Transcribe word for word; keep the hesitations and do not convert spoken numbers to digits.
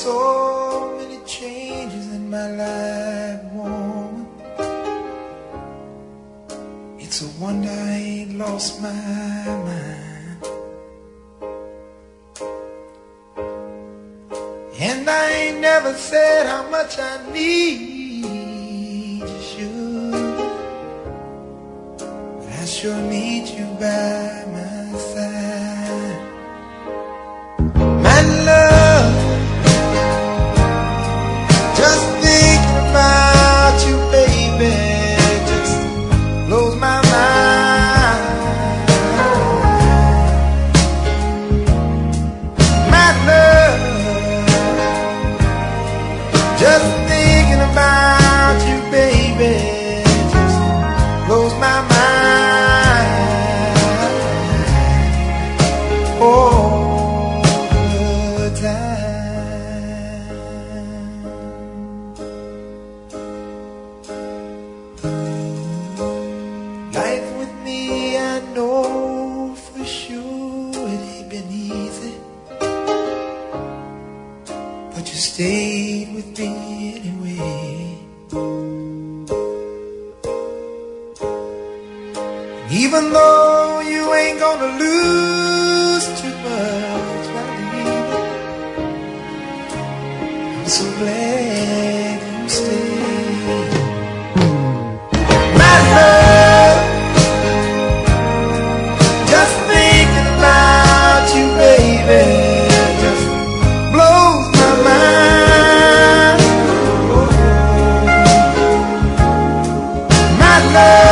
so many changes in my life, woman. It's a wonder I ain't lost my mind. And I ain't never said how much I need you, sugar, but I sure need you by my side. My love, just thinking about you, baby, just blows my mind. My love, just thinking about you, baby, just blows my mind. All the time. Life with me, I know for sure it ain't been easy, but you stayed with me anyway. And even though you ain't gonna lose too much, my baby, I'm so glad you stayed. My love, just thinking about you, baby, just blows my mind. My love,